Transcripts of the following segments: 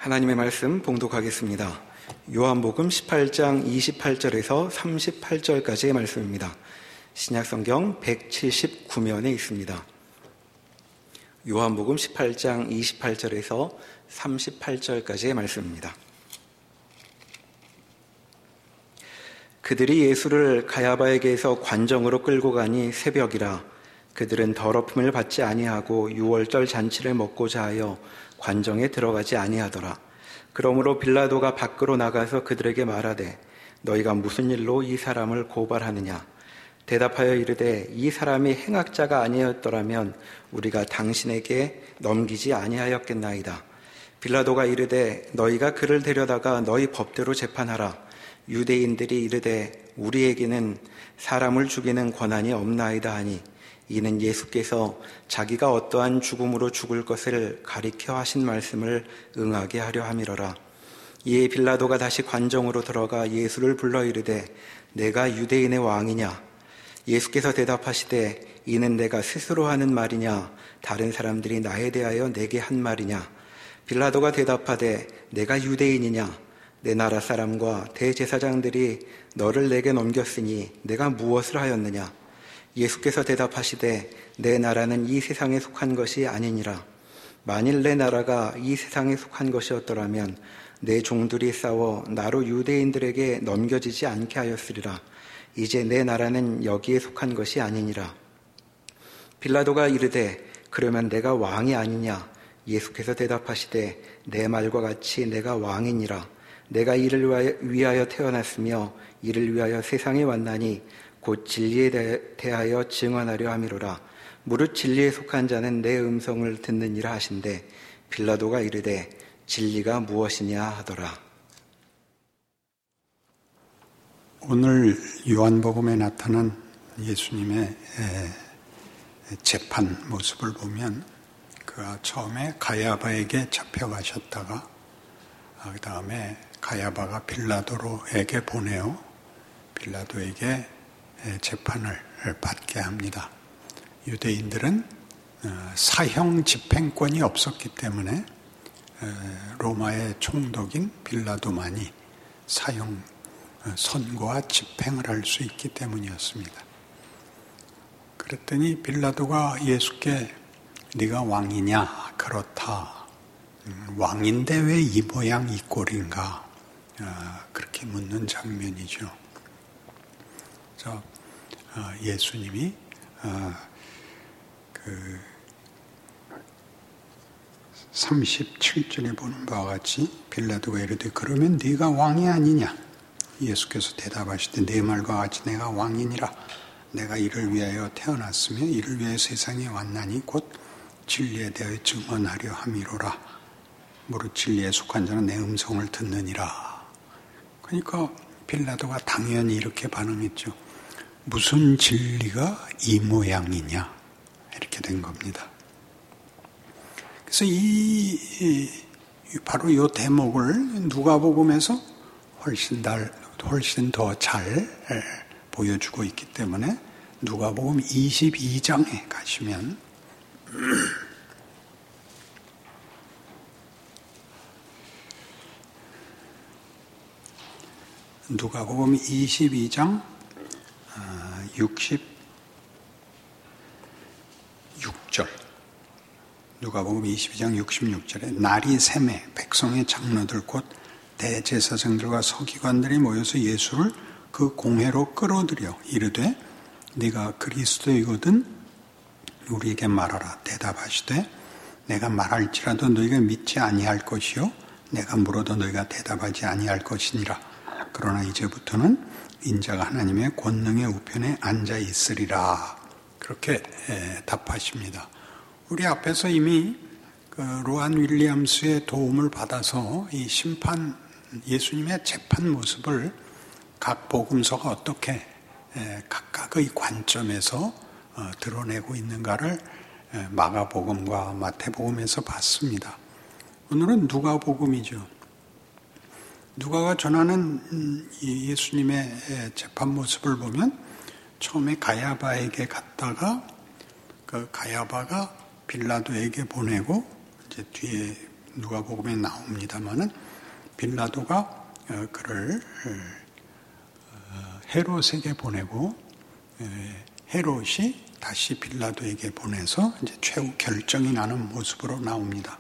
하나님의 말씀 봉독하겠습니다. 요한복음 18장 28절에서 38절까지의 말씀입니다. 신약성경 179면에 있습니다. 요한복음 18장 28절에서 38절까지의 말씀입니다. 그들이 예수를 가야바에게서 관정으로 끌고 가니 새벽이라. 그들은 더럽힘을 받지 아니하고 유월절 잔치를 먹고자 하여 관정에 들어가지 아니하더라. 그러므로 빌라도가 밖으로 나가서 그들에게 말하되 너희가 무슨 일로 이 사람을 고발하느냐. 대답하여 이르되 이 사람이 행악자가 아니었더라면 우리가 당신에게 넘기지 아니하였겠나이다. 빌라도가 이르되 너희가 그를 데려다가 너희 법대로 재판하라. 유대인들이 이르되 우리에게는 사람을 죽이는 권한이 없나이다 하니 이는 예수께서 자기가 어떠한 죽음으로 죽을 것을 가리켜 하신 말씀을 응하게 하려 함이로라. 이에 빌라도가 다시 관정으로 들어가 예수를 불러 이르되 내가 유대인의 왕이냐. 예수께서 대답하시되 이는 내가 스스로 하는 말이냐 다른 사람들이 나에 대하여 내게 한 말이냐. 빌라도가 대답하되 내가 유대인이냐. 내 나라 사람과 대제사장들이 너를 내게 넘겼으니 내가 무엇을 하였느냐. 예수께서 대답하시되 내 나라는 이 세상에 속한 것이 아니니라. 만일 내 나라가 이 세상에 속한 것이었더라면 내 종들이 싸워 나로 유대인들에게 넘겨지지 않게 하였으리라. 이제 내 나라는 여기에 속한 것이 아니니라. 빌라도가 이르되 그러면 내가 왕이 아니냐. 예수께서 대답하시되 내 말과 같이 내가 왕이니라. 내가 이를 위하여 태어났으며 이를 위하여 세상에 왔나니 곧 진리에 대하여 증언하려 함이로라. 무릇 진리에 속한 자는 내 음성을 듣느니라 하신대 빌라도가 이르되 진리가 무엇이냐 하더라. 오늘 요한복음에 나타난 예수님의 재판 모습을 보면 그가 처음에 가야바에게 잡혀가셨다가 그 다음에 가야바가 빌라도에게 보내어 빌라도에게 재판을 받게 합니다. 유대인들은 사형 집행권이 없었기 때문에 로마의 총독인 빌라도만이 사형 선고와 집행을 할 수 있기 때문이었습니다. 그랬더니 빌라도가 예수께 네가 왕이냐? 그렇다. 왕인데 왜 이 모양 이 꼴인가? 그렇게 묻는 장면이죠. 예수님이 37절에 보는 바와 같이 빌라도가 이르되 그러면 네가 왕이 아니냐. 예수께서 대답하시되 내 말과 같이 내가 왕이니라. 내가 이를 위하여 태어났으며 이를 위하여 세상에 왔나니 곧 진리에 대하여 증언하려 함이로라. 무릇 진리에 속한 자는 내 음성을 듣느니라. 그러니까 빌라도가 당연히 이렇게 반응했죠. 무슨 진리가 이 모양이냐 이렇게 된 겁니다. 그래서 바로 이 대목을 누가복음에서 훨씬 더 잘 보여주고 있기 때문에 누가복음 22장에 가시면 누가복음 22장 66절 누가복음 22장 66절에 날이 새매 백성의 장로들 곧 대제사장들과 서기관들이 모여서 예수를 그 공회로 끌어들여 이르되 네가 그리스도이거든 우리에게 말하라. 대답하시되 내가 말할지라도 너희가 믿지 아니할 것이요 내가 물어도 너희가 대답하지 아니할 것이니라. 그러나 이제부터는 인자가 하나님의 권능의 우편에 앉아 있으리라. 그렇게 답하십니다. 우리 앞에서 이미 로안 윌리엄스의 도움을 받아서 이 예수님의 재판 모습을 각 복음서가 어떻게 각각의 관점에서 드러내고 있는가를 마가복음과 마태복음에서 봤습니다. 오늘은 누가복음이죠. 누가가 전하는 예수님의 재판 모습을 보면 처음에 가야바에게 갔다가 그 가야바가 빌라도에게 보내고 이제 뒤에 누가복음에 나옵니다마는 빌라도가 그를 헤롯에게 보내고 헤롯이 다시 빌라도에게 보내서 이제 최후 결정이 나는 모습으로 나옵니다.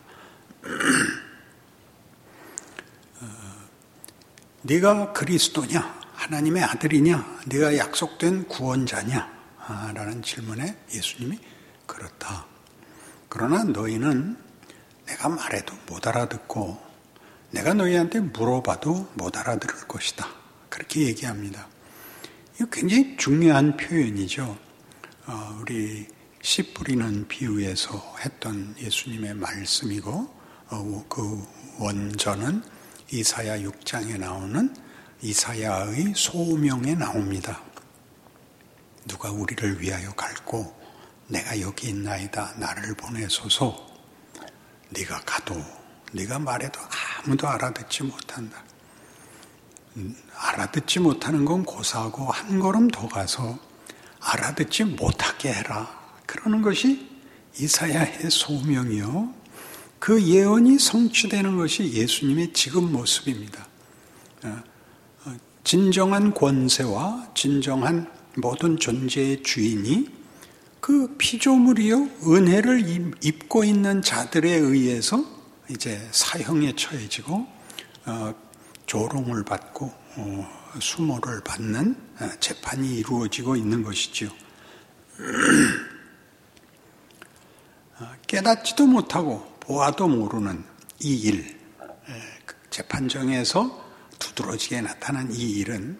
네가 그리스도냐? 하나님의 아들이냐? 네가 약속된 구원자냐? 라는 질문에 예수님이 그렇다. 그러나 너희는 내가 말해도 못 알아듣고 내가 너희한테 물어봐도 못 알아들을 것이다. 그렇게 얘기합니다. 이거 굉장히 중요한 표현이죠. 우리 씨 뿌리는 비유에서 했던 예수님의 말씀이고 그 원전은 이사야 6장에 나오는 이사야의 소명에 나옵니다. 누가 우리를 위하여 갈고 내가 여기 있나이다. 나를 보내소서. 네가 가도 네가 말해도 아무도 알아듣지 못한다. 알아듣지 못하는 건 고사하고 한 걸음 더 가서 알아듣지 못하게 해라. 그러는 것이 이사야의 소명이요. 그 예언이 성취되는 것이 예수님의 지금 모습입니다. 진정한 권세와 진정한 모든 존재의 주인이 그 피조물이요 은혜를 입고 있는 자들에 의해서 이제 사형에 처해지고 조롱을 받고 수모를 받는 재판이 이루어지고 있는 것이지요. 깨닫지도 못하고 보아도 모르는 이 일, 재판정에서 두드러지게 나타난 이 일은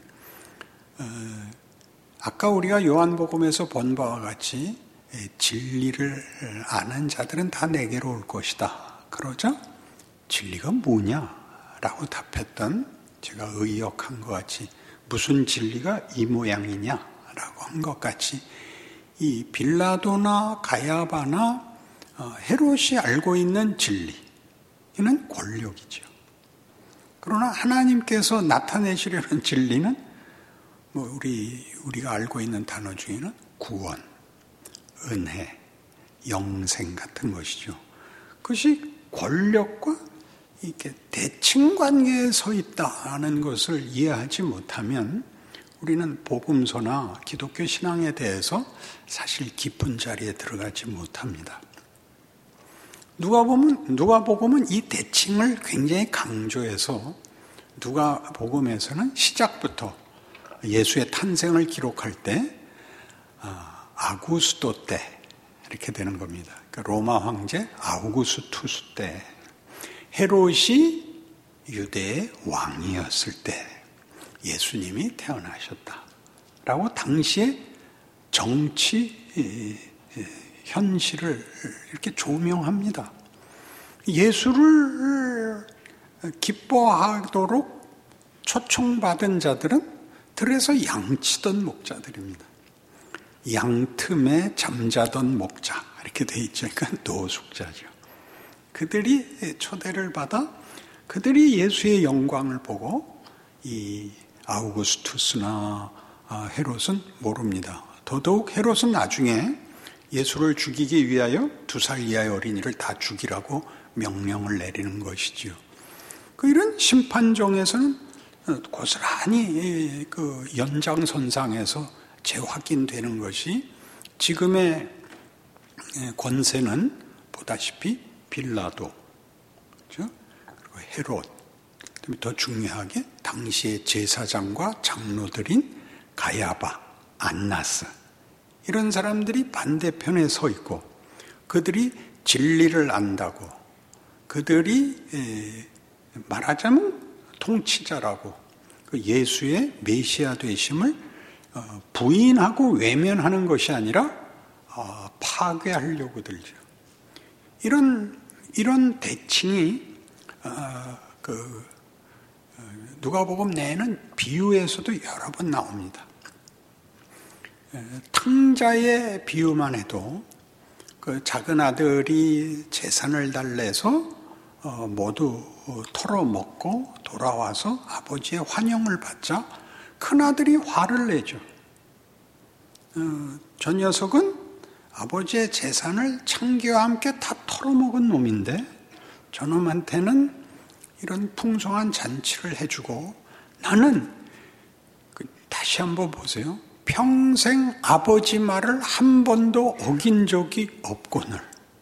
아까 우리가 요한복음에서 본 바와 같이 진리를 아는 자들은 다 내게로 올 것이다. 그러자 진리가 뭐냐라고 답했던 제가 의역한 것 같이 무슨 진리가 이 모양이냐라고 한 것 같이 이 빌라도나 가야바나 헤롯이 알고 있는 진리 이는 권력이죠. 그러나 하나님께서 나타내시려는 진리는 우리가 알고 있는 단어 중에는 구원, 은혜, 영생 같은 것이죠. 그것이 권력과 이렇게 대칭 관계에 서 있다는 것을 이해하지 못하면 우리는 복음서나 기독교 신앙에 대해서 사실 깊은 자리에 들어가지 못합니다. 누가복음은 이 대칭을 굉장히 강조해서 누가복음에서는 시작부터 예수의 탄생을 기록할 때 아구스도 때 이렇게 되는 겁니다. 그러니까 로마 황제 아우구스투스 때 헤롯이 유대의 왕이었을 때 예수님이 태어나셨다라고 당시의 정치 현실을 이렇게 조명합니다. 예수를 기뻐하도록 초청받은 자들은 들에서 양치던 목자들입니다. 양 틈에 잠자던 목자 이렇게 돼 있죠. 그러니까 노숙자죠. 그들이 초대를 받아 그들이 예수의 영광을 보고 이 아우구스투스나 헤롯은 모릅니다. 더더욱 헤롯은 나중에 예수를 죽이기 위하여 2살 이하의 어린이를 다 죽이라고 명령을 내리는 것이지요. 이런 심판정에서는 고스란히 그 연장선상에서 재확인되는 것이 지금의 권세는 보다시피 빌라도, 그렇죠? 그리고 헤롯, 더 중요하게 당시의 제사장과 장로들인 가야바, 안나스 이런 사람들이 반대편에 서 있고 그들이 진리를 안다고 그들이 말하자면 통치자라고 예수의 메시아 되심을 부인하고 외면하는 것이 아니라 파괴하려고 들죠. 이런 대칭이 누가복음 내에는 비유에서도 여러 번 나옵니다. 탕자의 비유만 해도 그 작은 아들이 재산을 달래서 모두 털어먹고 돌아와서 아버지의 환영을 받자 큰아들이 화를 내죠. 저 녀석은 아버지의 재산을 창기와 함께 다 털어먹은 놈인데 저놈한테는 이런 풍성한 잔치를 해주고 나는 다시 한번 보세요. 평생 아버지 말을 한 번도 어긴 적이 없거늘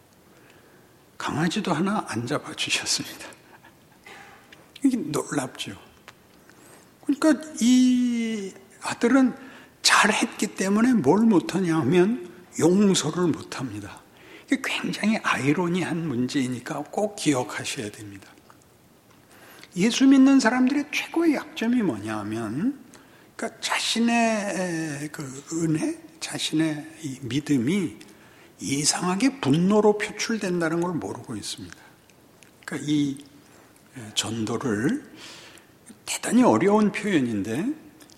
강아지도 하나 안 잡아주셨습니다. 이게 놀랍죠. 그러니까 이 아들은 잘했기 때문에 뭘 못하냐 하면 용서를 못합니다. 이게 굉장히 아이러니한 문제이니까 꼭 기억하셔야 됩니다. 예수 믿는 사람들의 최고의 약점이 뭐냐 하면 그러니까 자신의 그 은혜, 자신의 이 믿음이 이상하게 분노로 표출된다는 걸 모르고 있습니다. 그러니까 이 전도를 대단히 어려운 표현인데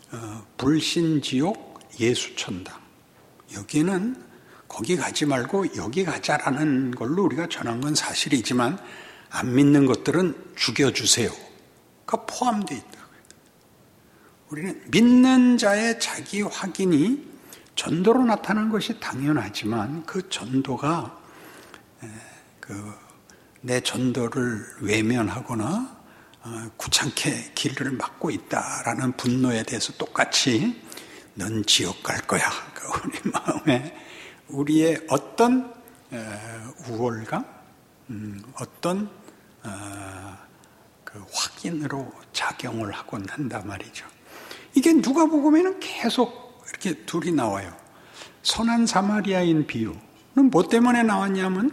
불신지옥 예수천당 여기는 거기 가지 말고 여기 가자라는 걸로 우리가 전한 건 사실이지만 안 믿는 것들은 죽여주세요가 포함되어 있다. 우리는 믿는 자의 자기 확인이 전도로 나타난 것이 당연하지만 그 전도가 내 전도를 외면하거나 구찮게 길을 막고 있다라는 분노에 대해서 똑같이 넌 지옥 갈 거야. 우리 마음에 우리의 어떤 우월감, 어떤 그 확인으로 작용을 하곤 한단 말이죠. 이게 누가복음에는 계속 이렇게 둘이 나와요. 선한 사마리아인 비유는 뭐 때문에 나왔냐면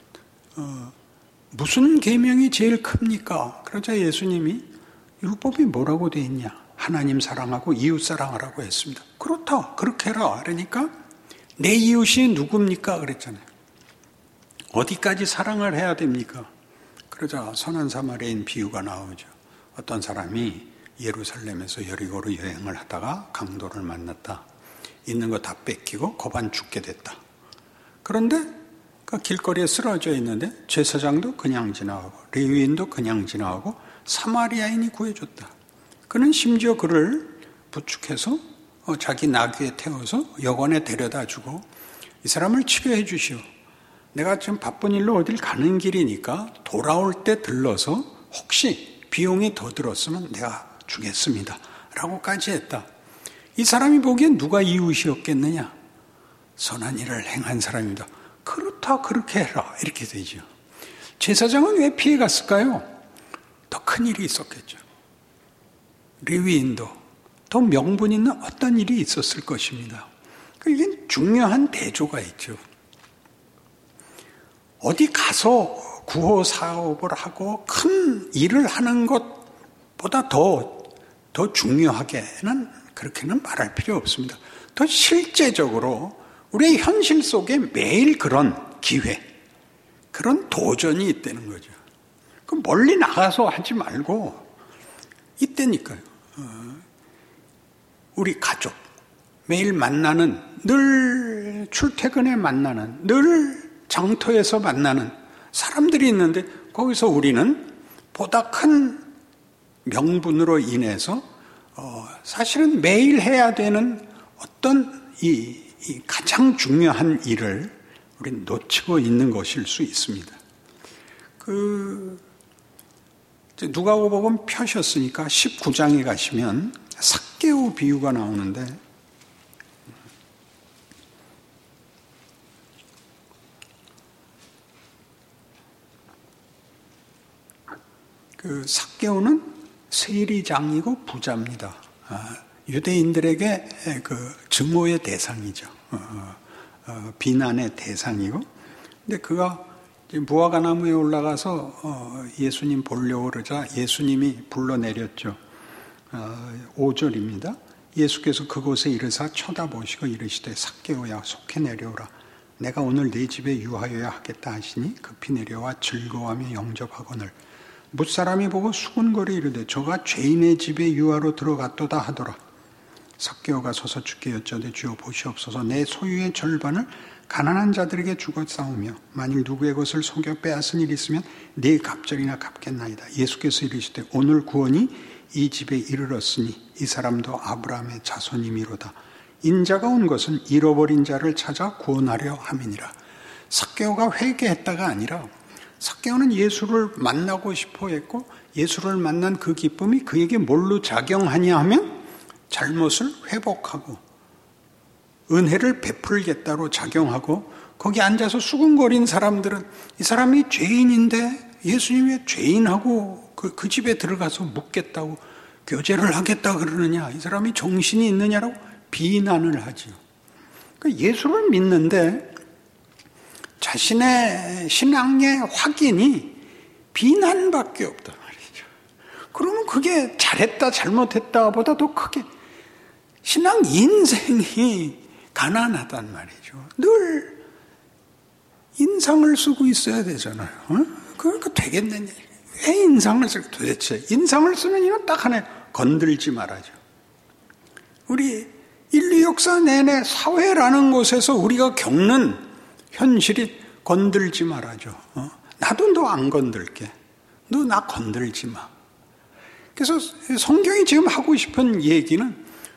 무슨 계명이 제일 큽니까? 그러자 예수님이 율법이 뭐라고 돼 있냐? 하나님 사랑하고 이웃 사랑하라고 했습니다. 그렇다. 그렇게 해라. 그러니까 내 이웃이 누굽니까? 그랬잖아요. 어디까지 사랑을 해야 됩니까? 그러자 선한 사마리아인 비유가 나오죠. 어떤 사람이 예루살렘에서 여리고로 여행을 하다가 강도를 만났다. 있는 거 다 뺏기고 거반 죽게 됐다. 그런데 그 길거리에 쓰러져 있는데 제사장도 그냥 지나가고 레위인도 그냥 지나가고 사마리아인이 구해줬다. 그는 심지어 그를 부축해서 자기 나귀에 태워서 여관에 데려다 주고 이 사람을 치료해 주시오. 내가 지금 바쁜 일로 어딜 가는 길이니까 돌아올 때 들러서 혹시 비용이 더 들었으면 내가 주겠습니다. 라고까지 했다. 이 사람이 보기엔 누가 이웃이었겠느냐? 선한 일을 행한 사람입니다. 그렇다, 그렇게 해라. 이렇게 되죠. 제사장은 왜 피해 갔을까요? 더 큰 일이 있었겠죠. 레위인도 더 명분 있는 어떤 일이 있었을 것입니다. 이게 중요한 대조가 있죠. 어디 가서 구호 사업을 하고 큰 일을 하는 것보다 더 중요하게는 그렇게는 말할 필요 없습니다. 더 실제적으로 우리의 현실 속에 매일 그런 기회, 그런 도전이 있다는 거죠. 그럼 멀리 나가서 하지 말고 이때니까요. 우리 가족, 매일 만나는, 늘 출퇴근에 만나는, 늘 장터에서 만나는 사람들이 있는데 거기서 우리는 보다 큰 명분으로 인해서 사실은 매일 해야 되는 어떤 이 가장 중요한 일을 우리는 놓치고 있는 것일 수 있습니다. 누가복음 펴셨으니까 19장에 가시면 삭개오 비유가 나오는데 그 삭개오는 세리장이고 부자입니다. 유대인들에게 그 증오의 대상이죠. 비난의 대상이고. 근데 그가 무화과나무에 올라가서 예수님 보려고 그러자 예수님이 불러내렸죠. 5절입니다. 예수께서 그곳에 이르사 쳐다보시고 이르시되 삭개오야 속해 내려오라. 내가 오늘 네 집에 유하여야 하겠다 하시니 급히 내려와 즐거워하며 영접하거늘 뭇사람이 보고 수군거리 이르되 저가 죄인의 집에 유하로 들어갔도다 하더라. 삭개오가 서서 주께 여쭤되 주여 보시옵소서 내 소유의 절반을 가난한 자들에게 주고 싸우며 만일 누구의 것을 속여 빼앗은 일이 있으면 네 갑절이나 갚겠나이다. 예수께서 이르시되 오늘 구원이 이 집에 이르렀으니 이 사람도 아브라함의 자손이미로다. 인자가 온 것은 잃어버린 자를 찾아 구원하려 함이니라. 삭개오가 회개했다가 아니라 삭개오는 예수를 만나고 싶어 했고 예수를 만난 그 기쁨이 그에게 뭘로 작용하냐 하면 잘못을 회복하고 은혜를 베풀겠다로 작용하고 거기 앉아서 수군거린 사람들은 이 사람이 죄인인데 예수님이 죄인하고 그 집에 들어가서 묵겠다고 교제를 하겠다 그러느냐, 이 사람이 정신이 있느냐라고 비난을 하죠. 그러니까 예수를 믿는데 자신의 신앙의 확인이 비난밖에 없단 말이죠. 그러면 그게 잘했다 잘못했다 보다 더 크게 신앙 인생이 가난하단 말이죠. 늘 인상을 쓰고 있어야 되잖아요. 그러니까 되겠느냐. 왜 인상을 쓸까? 도대체 인상을 쓰는 이유는 딱 하나, 건들지 말아죠. 우리 인류 역사 내내 사회라는 곳에서 우리가 겪는 현실이 건들지 말아줘. 나도 너 안 건들게. 너 나 건들지 마. 그래서 성경이 지금 하고 싶은 얘기는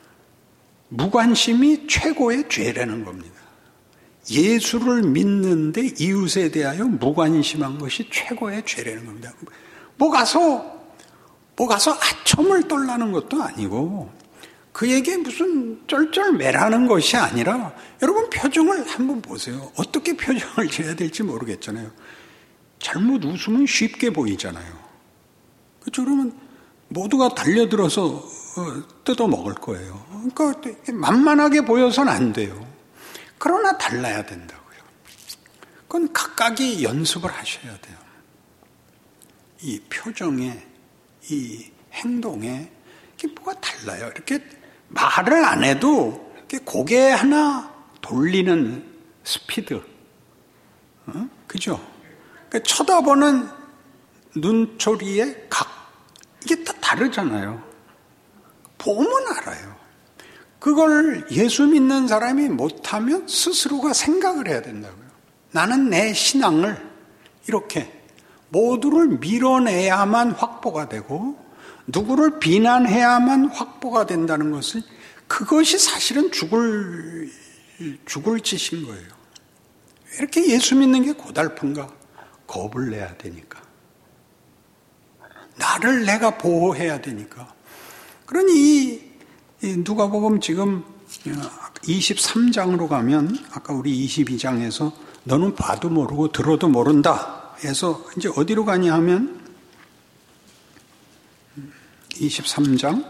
무관심이 최고의 죄라는 겁니다. 예수를 믿는데 이웃에 대하여 무관심한 것이 최고의 죄라는 겁니다. 뭐 가서 아첨을 떨라는 것도 아니고 그에게 무슨 쩔쩔매라는 것이 아니라 여러분 표정을 한번 보세요. 어떻게 표정을 지어야 될지 모르겠잖아요. 잘못 웃으면 쉽게 보이잖아요. 그렇죠? 그러면 모두가 달려들어서 뜯어 먹을 거예요. 그러니까 만만하게 보여서는 안 돼요. 그러나 달라야 된다고요. 그건 각각이 연습을 하셔야 돼요. 이 표정에, 이 행동에 이게 뭐가 달라요. 이렇게 말을 안 해도 이렇게 고개 하나 돌리는 스피드, 그죠? 그러니까 쳐다보는 눈초리의 각, 이게 다 다르잖아요. 보면 알아요. 그걸 예수 믿는 사람이 못하면 스스로가 생각을 해야 된다고요. 나는 내 신앙을 이렇게 모두를 밀어내야만 확보가 되고 누구를 비난해야만 확보가 된다는 것을, 그것이 사실은 죽을 짓인 거예요. 왜 이렇게 예수 믿는 게 고달픈가? 겁을 내야 되니까. 나를 내가 보호해야 되니까. 그러니 이 누가복음 지금 23장으로 가면 아까 우리 22장에서 너는 봐도 모르고 들어도 모른다 해서 이제 어디로 가냐 하면 23장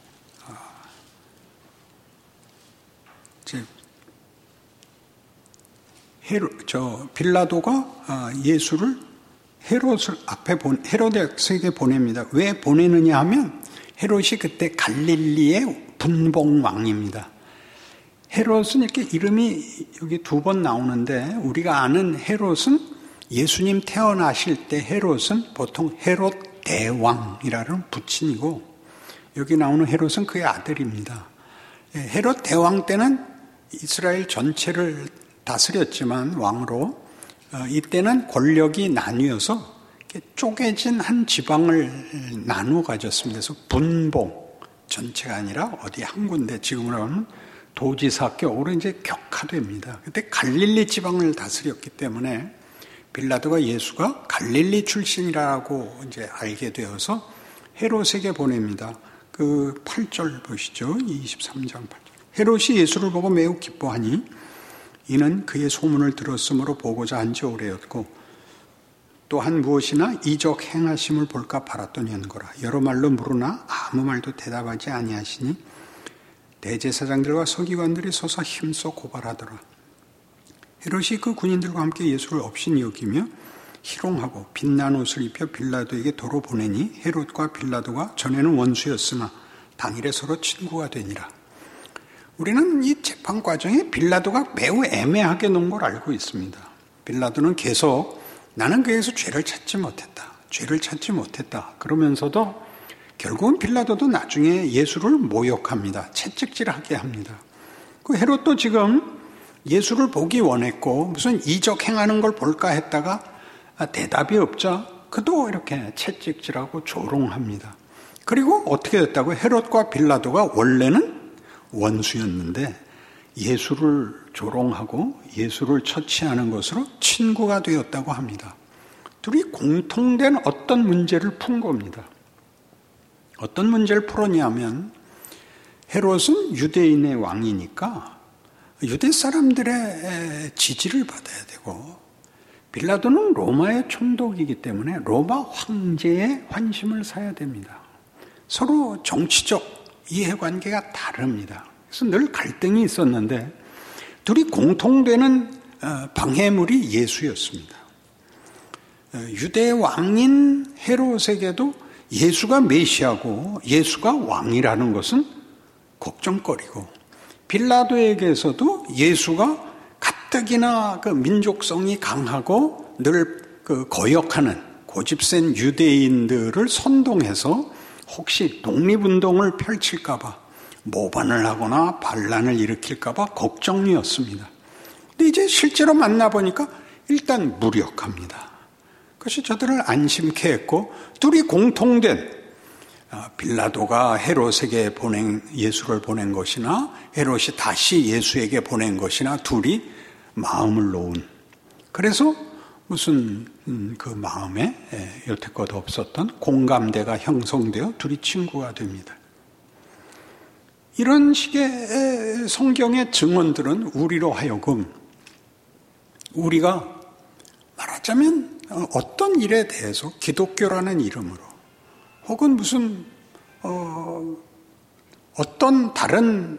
빌라도가 예수를 헤롯을 앞에 헤로데스에게 보냅니다. 왜 보내느냐 하면 헤롯이 그때 갈릴리의 분봉왕입니다. 헤롯은 이렇게 이름이 여기 2번 나오는데 우리가 아는 헤롯은 예수님 태어나실 때 헤롯은 보통 헤롯 대왕이라는 부친이고 여기 나오는 헤롯은 그의 아들입니다. 헤롯 대왕 때는 이스라엘 전체를 다스렸지만 왕으로 이때는 권력이 나뉘어서 쪼개진 한 지방을 나누어 가졌습니다. 그래서 분봉 전체가 아니라 어디 한 군데 지금으로 하면 도지사격으로 이제 격화됩니다. 그때 갈릴리 지방을 다스렸기 때문에 빌라도가 예수가 갈릴리 출신이라고 이제 알게 되어서 헤롯에게 보냅니다. 그 8절 보시죠. 23장 8절. 헤롯이 예수를 보고 매우 기뻐하니 이는 그의 소문을 들었으므로 보고자 한 지 오래였고 또한 무엇이나 이적 행하심을 볼까 바랐더니언거라. 여러 말로 물으나 아무 말도 대답하지 아니하시니 대제사장들과 서기관들이 서서 힘써 고발하더라. 헤롯이 그 군인들과 함께 예수를 업신이 여기며 희롱하고 빛난 옷을 입혀 빌라도에게 도로 보내니 헤롯과 빌라도가 전에는 원수였으나 당일에 서로 친구가 되니라. 우리는 이 재판 과정에 빌라도가 매우 애매하게 놓은 걸 알고 있습니다. 빌라도는 계속 나는 그에서 죄를 찾지 못했다. 그러면서도 결국은 빌라도도 나중에 예수를 모욕합니다. 채찍질하게 합니다. 그 헤롯도 지금 예수를 보기 원했고 무슨 이적 행하는 걸 볼까 했다가 대답이 없자 그도 이렇게 채찍질하고 조롱합니다. 그리고 어떻게 됐다고? 헤롯과 빌라도가 원래는 원수였는데 예수를 조롱하고 예수를 처치하는 것으로 친구가 되었다고 합니다. 둘이 공통된 어떤 문제를 푼 겁니다. 어떤 문제를 풀었냐면 헤롯은 유대인의 왕이니까 유대 사람들의 지지를 받아야 되고 빌라도는 로마의 총독이기 때문에 로마 황제의 환심을 사야 됩니다. 서로 정치적 이해관계가 다릅니다. 그래서 늘 갈등이 있었는데 둘이 공통되는 방해물이 예수였습니다. 유대 왕인 헤롯에게도 예수가 메시아고 예수가 왕이라는 것은 걱정거리고 빌라도에게서도 예수가 가뜩이나 그 민족성이 강하고 늘 그 거역하는 고집센 유대인들을 선동해서 혹시 독립운동을 펼칠까봐 모반을 하거나 반란을 일으킬까봐 걱정이었습니다. 근데 이제 실제로 만나보니까 일단 무력합니다. 그것이 저들을 안심케 했고 둘이 공통된 빌라도가 헤롯에게 예수를 보낸 것이나 헤롯이 다시 예수에게 보낸 것이나 둘이 마음을 놓은 그래서 무슨 그 마음에 여태껏 없었던 공감대가 형성되어 둘이 친구가 됩니다. 이런 식의 성경의 증언들은 우리로 하여금 우리가 말하자면 어떤 일에 대해서 기독교라는 이름으로 혹은 무슨 어떤 다른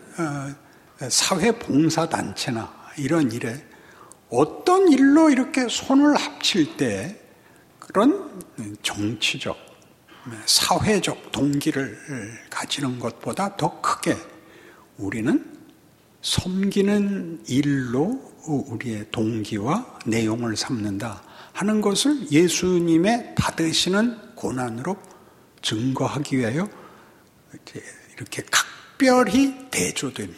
사회봉사단체나 이런 일에 어떤 일로 이렇게 손을 합칠 때 그런 정치적, 사회적 동기를 가지는 것보다 더 크게 우리는 섬기는 일로 우리의 동기와 내용을 삼는다 하는 것을 예수님의 받으시는 고난으로 증거하기 위하여 이렇게 각별히 대조됩니다.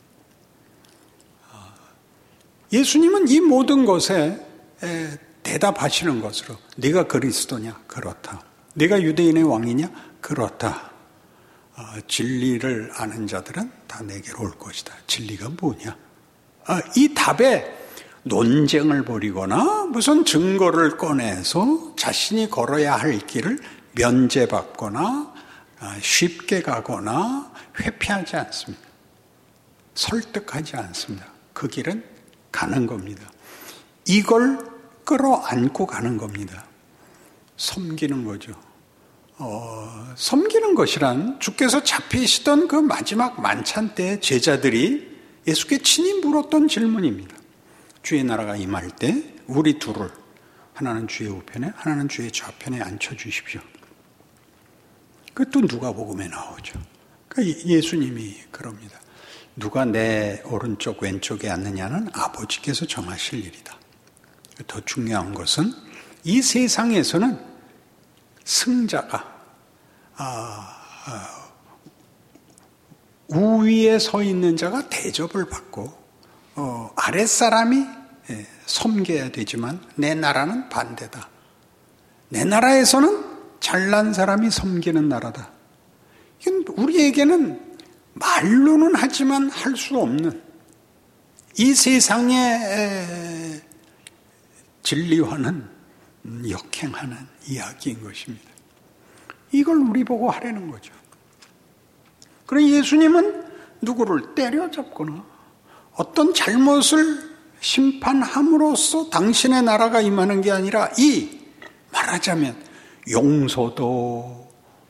예수님은 이 모든 것에 대답하시는 것으로 네가 그리스도냐? 그렇다. 네가 유대인의 왕이냐? 그렇다. 진리를 아는 자들은 다 내게로 올 것이다. 진리가 뭐냐? 이 답에 논쟁을 벌이거나 무슨 증거를 꺼내서 자신이 걸어야 할 길을 면제받거나 쉽게 가거나 회피하지 않습니다. 설득하지 않습니다. 그 길은 가는 겁니다. 이걸 끌어안고 가는 겁니다. 섬기는 거죠. 섬기는 것이란 주께서 잡히시던 그 마지막 만찬 때 제자들이 예수께 친히 물었던 질문입니다. 주의 나라가 임할 때 우리 둘을 하나는 주의 우편에 하나는 주의 좌편에 앉혀주십시오. 그것도 누가복음에 나오죠. 그러니까 예수님이 그럽니다. 누가 내 오른쪽 왼쪽에 앉느냐는 아버지께서 정하실 일이다. 더 중요한 것은 이 세상에서는 승자가 우위에 서 있는 자가 대접을 받고 아랫사람이 섬겨야 되지만 내 나라는 반대다. 내 나라에서는 잘난 사람이 섬기는 나라다. 이건 우리에게는 말로는 하지만 할 수 없는 이 세상의 진리와는 역행하는 이야기인 것입니다. 이걸 우리 보고 하려는 거죠. 그럼 예수님은 누구를 때려잡거나 어떤 잘못을 심판함으로써 당신의 나라가 임하는 게 아니라 말하자면 용서도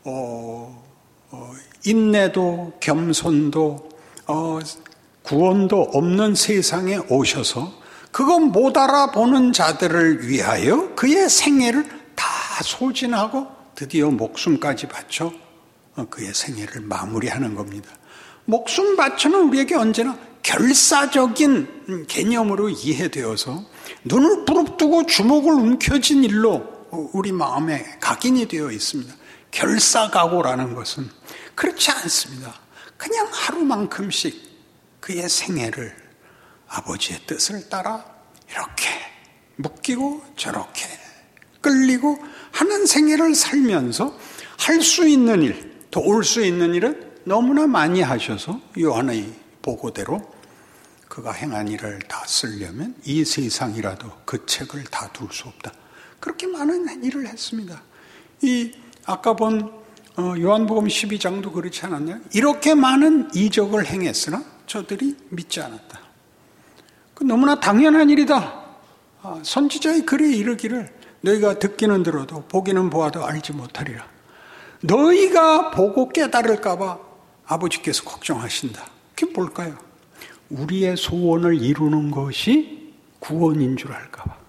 인내도 겸손도 구원도 없는 세상에 오셔서 그건 못 알아보는 자들을 위하여 그의 생애를 다 소진하고 드디어 목숨까지 바쳐 그의 생애를 마무리하는 겁니다. 목숨 바쳐는 우리에게 언제나 결사적인 개념으로 이해되어서 눈을 부릅뜨고 주먹을 움켜쥔 일로 우리 마음에 각인이 되어 있습니다. 결사각오라는 것은 그렇지 않습니다. 그냥 하루만큼씩 그의 생애를 아버지의 뜻을 따라 이렇게 묶이고 저렇게 끌리고 하는 생애를 살면서 할 수 있는 일, 도울 수 있는 일은 너무나 많이 하셔서 요한의 보고대로 그가 행한 일을 다 쓰려면 이 세상이라도 그 책을 다 둘 수 없다. 그렇게 많은 일을 했습니다. 이 아까 본 요한복음 12장도 그렇지 않았나요? 이렇게 많은 이적을 행했으나 저들이 믿지 않았다. 너무나 당연한 일이다. 선지자의 글에 이르기를 너희가 듣기는 들어도 보기는 보아도 알지 못하리라. 너희가 보고 깨달을까 봐 아버지께서 걱정하신다. 그게 뭘까요? 우리의 소원을 이루는 것이 구원인 줄 알까 봐.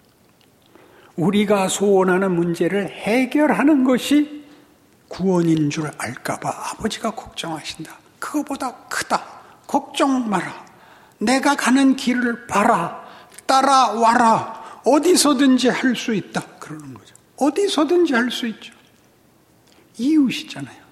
우리가 소원하는 문제를 해결하는 것이 구원인 줄 알까 봐 아버지가 걱정하신다. 그거보다 크다. 걱정 마라. 내가 가는 길을 봐라. 따라와라. 어디서든지 할 수 있다. 그러는 거죠. 어디서든지 할 수 있죠. 이웃이잖아요.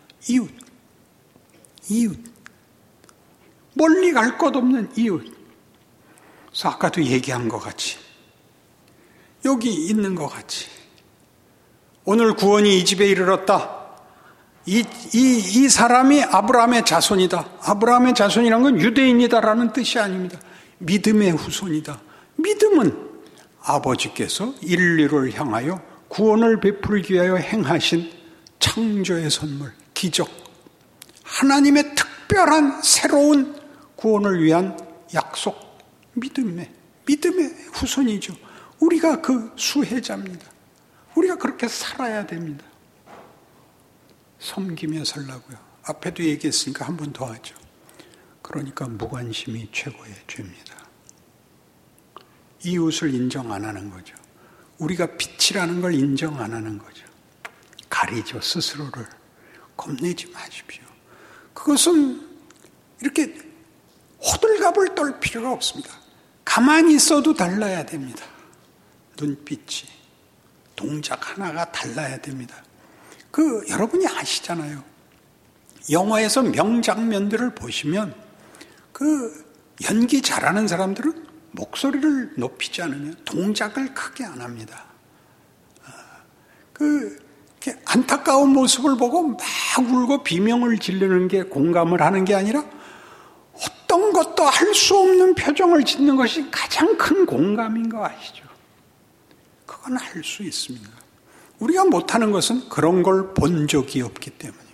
이웃. 멀리 갈 것 없는 이웃. 그래서 아까도 얘기한 것 같이, 여기 있는 것 같이, 오늘 구원이 이 집에 이르렀다. 이 사람이 아브라함의 자손이다. 아브라함의 자손이란 건 유대인이다라는 뜻이 아닙니다. 믿음의 후손이다. 믿음은 아버지께서 인류를 향하여 구원을 베풀기 위하여 행하신 창조의 선물, 기적, 하나님의 특별한 새로운 구원을 위한 약속, 믿음의 후손이죠. 우리가 그 수혜자입니다. 우리가 그렇게 살아야 됩니다. 섬기며 살라고요. 앞에도 얘기했으니까 한 번 더 하죠. 그러니까 무관심이 최고의 죄입니다. 이웃을 인정 안 하는 거죠. 우리가 빛이라는 걸 인정 안 하는 거죠. 가리죠. 스스로를. 겁내지 마십시오. 그것은 이렇게 호들갑을 떨 필요가 없습니다. 가만히 있어도 달라야 됩니다. 눈빛이, 동작 하나가 달라야 됩니다. 여러분이 아시잖아요. 영화에서 명장면들을 보시면 연기 잘하는 사람들은 목소리를 높이지 않으면 동작을 크게 안 합니다. 안타까운 모습을 보고 막 울고 비명을 지르는 게 공감을 하는 게 아니라 어떤 것도 할 수 없는 표정을 짓는 것이 가장 큰 공감인 거 아시죠? 그건 할 수 있습니다. 우리가 못하는 것은 그런 걸 본 적이 없기 때문입니다.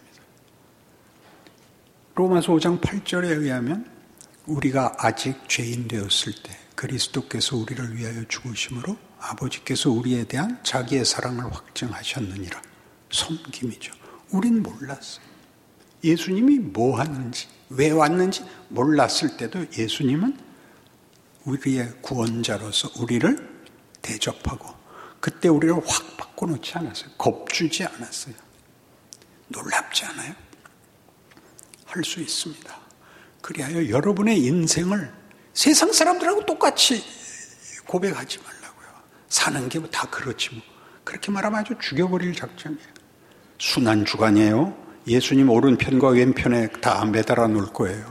로마서 5장 8절에 의하면 우리가 아직 죄인 되었을 때 그리스도께서 우리를 위하여 죽으심으로 아버지께서 우리에 대한 자기의 사랑을 확증하셨느니라. 섬김이죠. 우린 몰랐어요. 예수님이 뭐 하는지, 왜 왔는지 몰랐을 때도 예수님은 우리의 구원자로서 우리를 대접하고 그때 우리를 확 바꿔놓지 않았어요. 겁주지 않았어요. 놀랍지 않아요? 할 수 있습니다. 그리하여 여러분의 인생을 세상 사람들하고 똑같이 고백하지 말라고요. 사는 게 다 그렇지 뭐. 그렇게 말하면 아주 죽여버릴 작정이에요. 순환주간이에요. 예수님 오른편과 왼편에 다 매달아 놓을 거예요.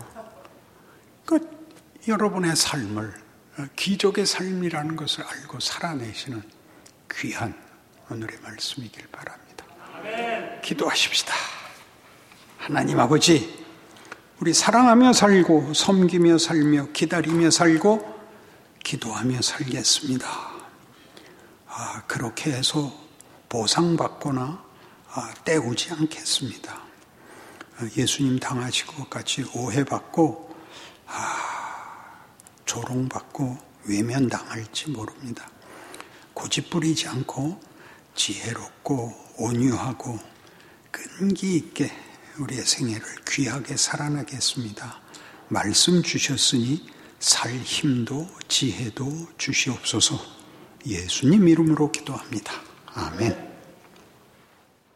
여러분의 삶을, 기적의 삶이라는 것을 알고 살아내시는 귀한 오늘의 말씀이길 바랍니다. 기도하십시다. 하나님 아버지, 우리 사랑하며 살고 섬기며 살며 기다리며 살고 기도하며 살겠습니다. 그렇게 해서 보상받거나 때우지 않겠습니다. 예수님 당하신 것 같이 오해받고 조롱받고 외면당할지 모릅니다. 고집부리지 않고 지혜롭고 온유하고 끈기 있게 우리의 생애를 귀하게 살아나겠습니다. 말씀 주셨으니 살 힘도 지혜도 주시옵소서. 예수님 이름으로 기도합니다. 아멘.